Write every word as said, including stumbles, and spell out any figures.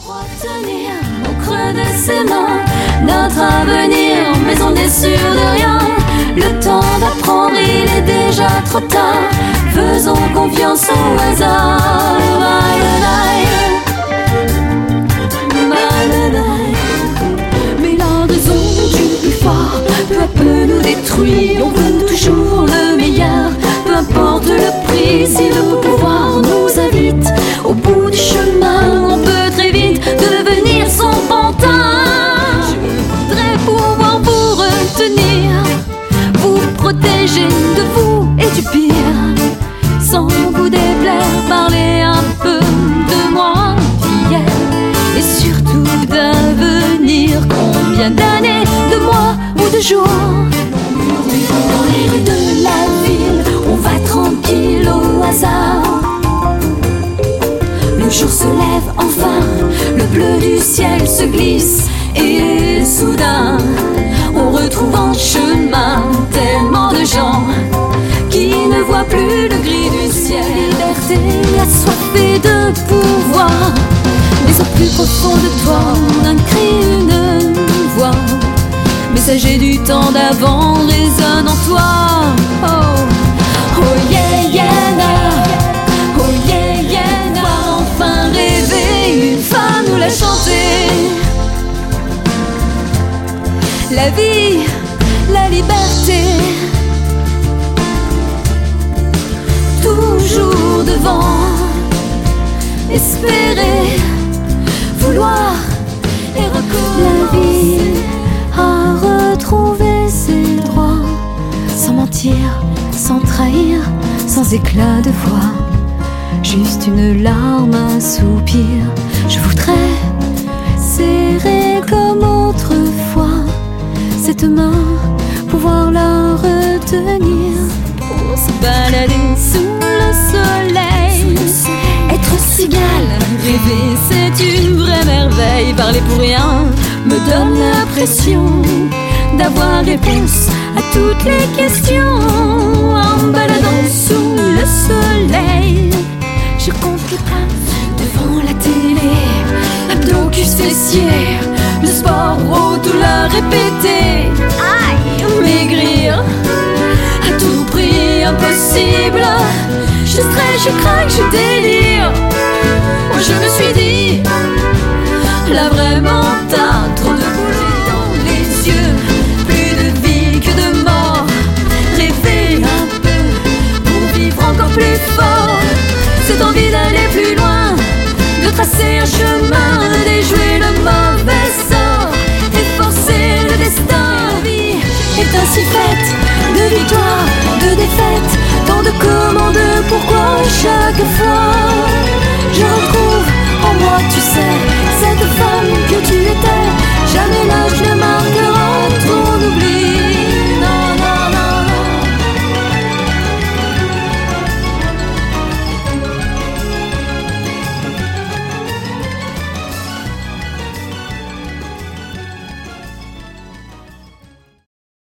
croit tenir au creux de ses mains notre avenir, mais on est sûr de rien. Le temps d'apprendre, il est déjà trop tard. Faisons confiance au hasard. Bye, bye, bye, bye. Mais la raison du plus fort peu à peu nous détruit. On veut toujours le meilleur, peu importe le prix. Si le pouvoir nous invite au bout du chemin, on peut très vite devenir son pantin. Je voudrais pouvoir vous retenir, vous protéger de vous et du pire, sans vous déplaire, parler un peu de moi d'hier et surtout d'avenir. Combien d'années, de mois ou de jours, dans les rues de la ville, on va tranquille au hasard. Le jour se lève enfin, le bleu du ciel se glisse et soudain on retrouve en chemin tellement de gens qui ne voient plus le gris du ciel. Liberté assoiffée de pouvoir, mais au plus profond de toi un cri, une voix, messager du temps d'avant résonne en toi. Oh, oh yeah yeah nah. Oh yeah yeah nah. Va enfin rêver, une femme nous l'a chanté. La vie, la liberté, toujours devant, espérer, vouloir et recommencer. La vie a retrouvé ses droits, sans mentir, sans trahir, sans éclat de voix, juste une larme, un soupir. Je voudrais serrer comme autrefois cette main, pouvoir la retenir pour se balader sous le soleil. Être cigale, rêver, c'est une vraie merveille. Parler pour rien me donne l'impression d'avoir réponse à toutes les questions. En me baladant sous le soleil, je compte les pas devant la télé, abdos, cuisses, fessiers, le sport, oh, tout la répéter. Aïe, maigrir, à tout prix impossible. Je stresse, je craque, je délire. Oh, je me suis dit